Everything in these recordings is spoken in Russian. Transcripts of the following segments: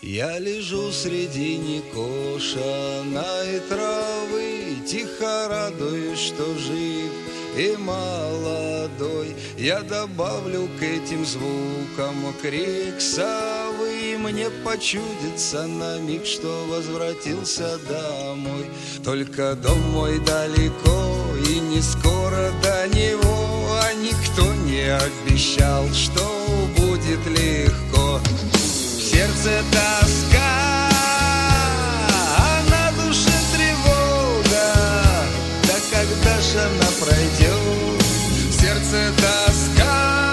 Я лежу среди некошенной травы, тихо радуюсь, что жив и молодой. Я добавлю к этим звукам крик совы. Мне почудится на миг, что возвратился домой. Только дом мой далеко и не скоро до него, а никто не обещал, что будет легко. В сердце тоска, а на душе тревога. Да когда ж она пройдет? В сердце тоска.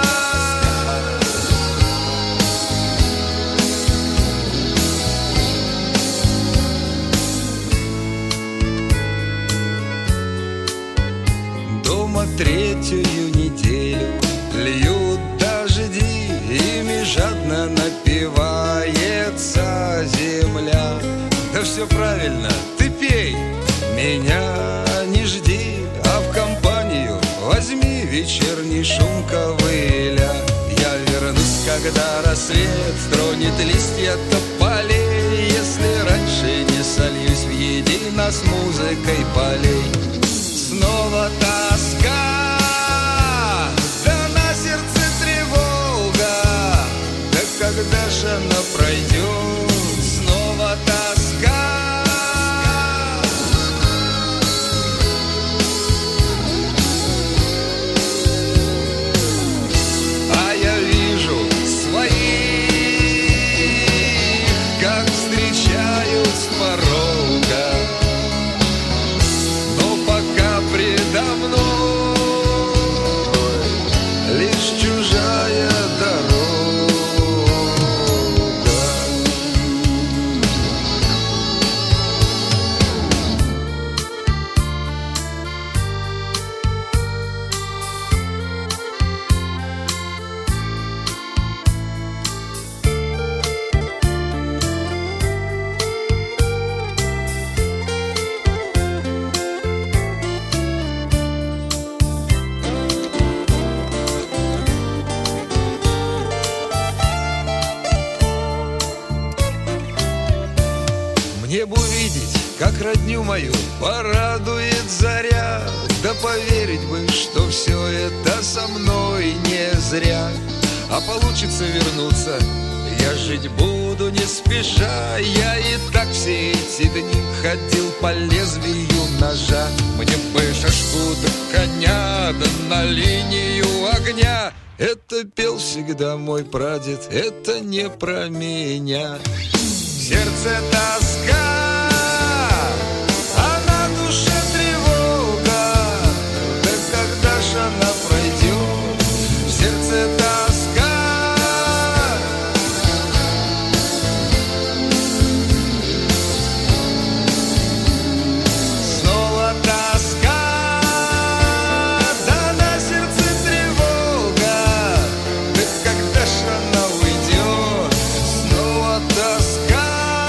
Дома третью неделю льют дожди, ими жадно напивается земля. Да все правильно, ты пей, меня не жди, а в компанию возьми вечерний шум ковыля. Я вернусь, когда рассвет тронет листья тополей, если раньше не сольюсь в едино с музыкой полей. Снова тоска, да на сердце тревога. Да когда ж она пройдет? Снова тоска. А я вижу своих, как встречают с порога. Предо мной лишь чужая дорога. Мне бы увидеть, как родню мою порадует заря, да поверить бы, что все это со мной не зря. А получится вернуться, я жить буду не спеша. Я и так все эти дни ходил по лезвию ножа. Мне бы шашку да коня, да на линию огня. Это пел всегда мой прадед, это не про меня. В сердце тоска, а на душе тревога. Да когда ж она пройдет? В сердце тоска. Снова тоска, да на сердце тревога. Да когда ж она уйдет? Снова тоска.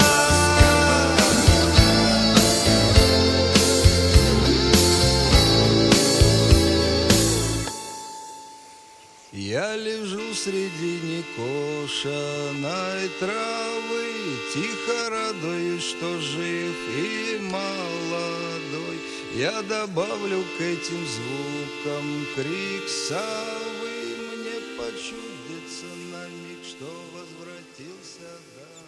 Я лежу среди некошенной травы, тихо радуюсь, что жив и молодой. Я добавлю к этим звукам крик совы. Мне почудится на миг, что возвратился домой.